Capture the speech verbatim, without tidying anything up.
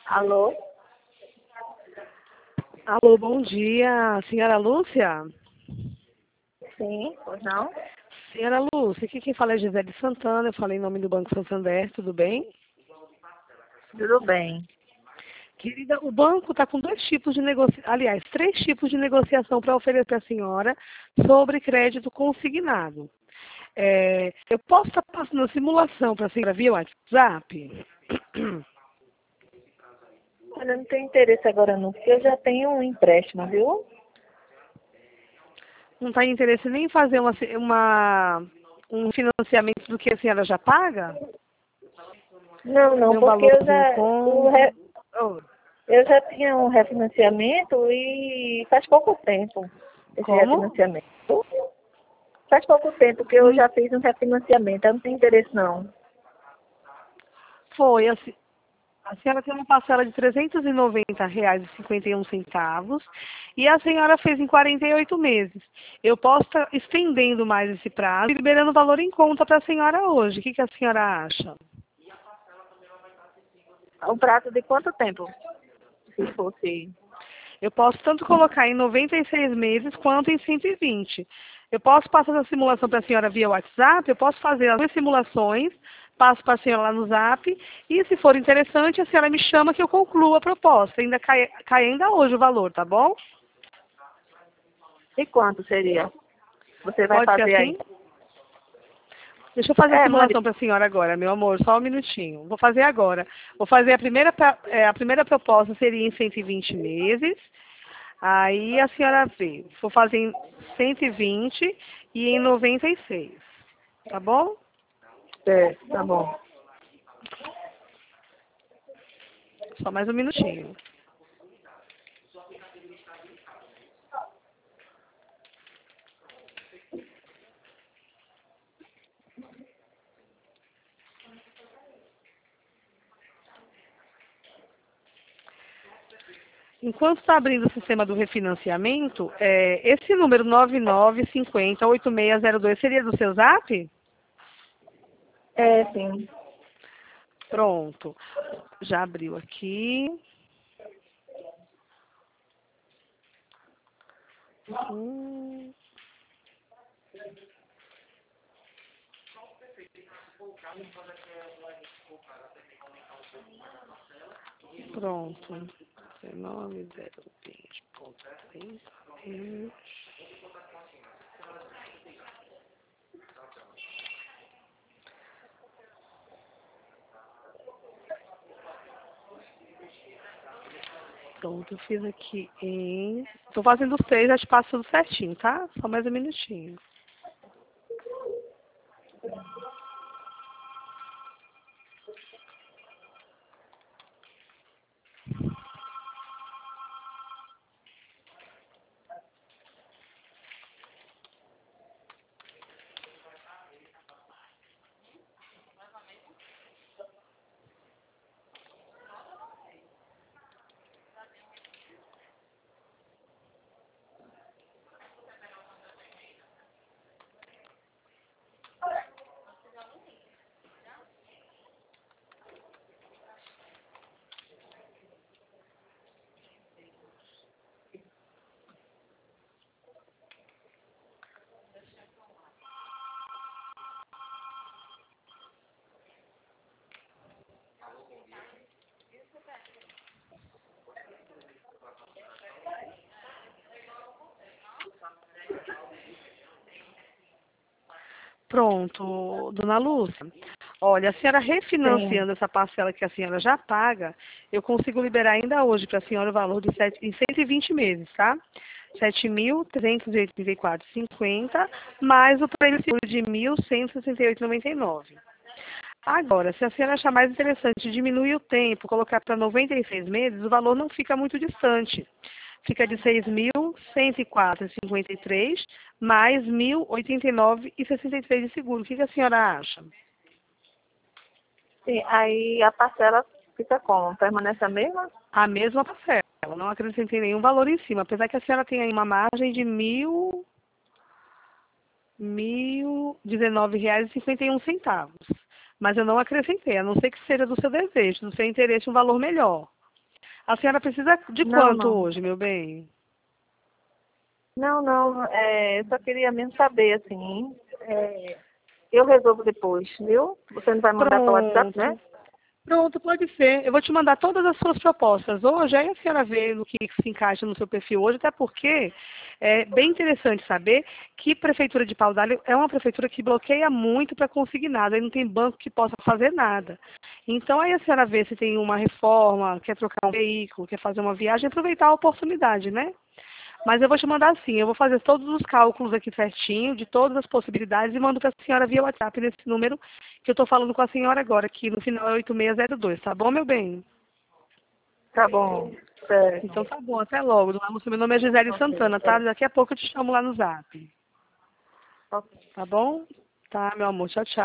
Alô? Alô, bom dia. Senhora Lúcia? Sim, pois não? Senhora Lúcia, aqui quem fala é Gisele Santana, eu falei em nome do Banco Santander, tudo bem? Tudo bem. Querida, o banco está com dois tipos de negociação, aliás, três tipos de negociação para oferecer à senhora sobre crédito consignado. É, eu posso estar passando a simulação para a senhora via WhatsApp? Olha, eu não tenho interesse agora não, porque eu já tenho um empréstimo, viu? Não está em interesse nem em fazer uma, uma, um financiamento do que a senhora já paga? Não, não, Tem um porque eu valorzinho em já, o conta? re- Oh, eu já tinha um refinanciamento e faz pouco tempo esse como? refinanciamento. Faz pouco tempo que eu Hum, já fiz um refinanciamento, eu não tenho interesse não. Foi, a, se- a senhora tem uma parcela de trezentos e noventa reais e cinquenta e um centavos e a senhora fez em quarenta e oito meses. Eu posso estar estendendo mais esse prazo e liberando o valor em conta para a senhora hoje. O que, que a senhora acha? Um prazo de quanto tempo? Se fosse. Eu posso tanto colocar em noventa e seis meses quanto em cento e vinte. Eu posso passar a simulação para a senhora via WhatsApp, eu posso fazer as duas simulações, passo para a senhora lá no Zap, e se for interessante, a senhora me chama que eu concluo a proposta. Ainda cai, cai ainda hoje o valor, tá bom? E quanto seria? Você vai Pode ser fazer aí? assim? Deixa eu fazer a É, mande. simulação para a senhora agora, meu amor, só um minutinho. Vou fazer agora. Vou fazer a primeira, pra- é, a primeira proposta seria em cento e vinte meses. Aí a senhora vê. Vou fazer em cento e vinte e em noventa e seis. Tá bom? É, tá bom. Só mais um minutinho. Enquanto está abrindo o sistema do refinanciamento, é, esse número nove nove cinco zero oito seis zero dois seria do seu zap? É, sim. Pronto. Já abriu aqui. Hum, pronto. dezenove zero vinte ponto trinta menos. Pronto, eu fiz aqui em... Estou fazendo os três, já te passo tudo certinho, tá? Só mais um minutinho. Pronto, dona Lúcia. Olha, a senhora Sim. refinanciando essa parcela que a senhora já paga, eu consigo liberar ainda hoje para a senhora o valor de sete, em cento e vinte meses, tá? sete mil trezentos e oitenta e quatro vírgula cinquenta mais o prêmio seguro de mil cento e sessenta e oito vírgula noventa e nove. Agora, se a senhora achar mais interessante diminuir o tempo, colocar para noventa e seis meses, o valor não fica muito distante. Fica de seis mil cento e quatro vírgula cinquenta e três mais mil e oitenta e nove vírgula sessenta e três de seguro. O que que a senhora acha? Sim, aí a parcela fica como? Permanece a mesma? A mesma parcela. Não acrescentei nenhum valor em cima, apesar que a senhora tem aí uma margem de mil, mil dezenove reais e cinquenta e um centavos. Mas eu não acrescentei, a não ser que seja do seu desejo, do seu interesse, um valor melhor. A senhora precisa de Não, quanto não. hoje, meu bem? Não, não. É, eu só queria mesmo saber, assim. É, eu resolvo depois, viu? Você não vai mandar para o WhatsApp, né? Pronto. Pronto, pode ser. Eu vou te mandar todas as suas propostas hoje, aí a senhora vê no que se encaixa no seu perfil hoje, até porque é bem interessante saber que Prefeitura de Pau d'Arco é uma prefeitura que bloqueia muito para conseguir nada, aí não tem banco que possa fazer nada. Então aí a senhora vê se tem uma reforma, quer trocar um veículo, quer fazer uma viagem, aproveitar a oportunidade, né? Mas eu vou te mandar assim, eu vou fazer todos os cálculos aqui certinho, de todas as possibilidades, e mando para a senhora via WhatsApp nesse número que eu estou falando com a senhora agora, que no final é oito seis zero dois, tá bom, meu bem? Tá bom. Certo. Então tá bom, até logo. Meu nome é Gisele Ok, Santana, tá? certo. Daqui a pouco eu te chamo lá no Zap. Ok. Tá bom? Tá, meu amor, tchau, tchau.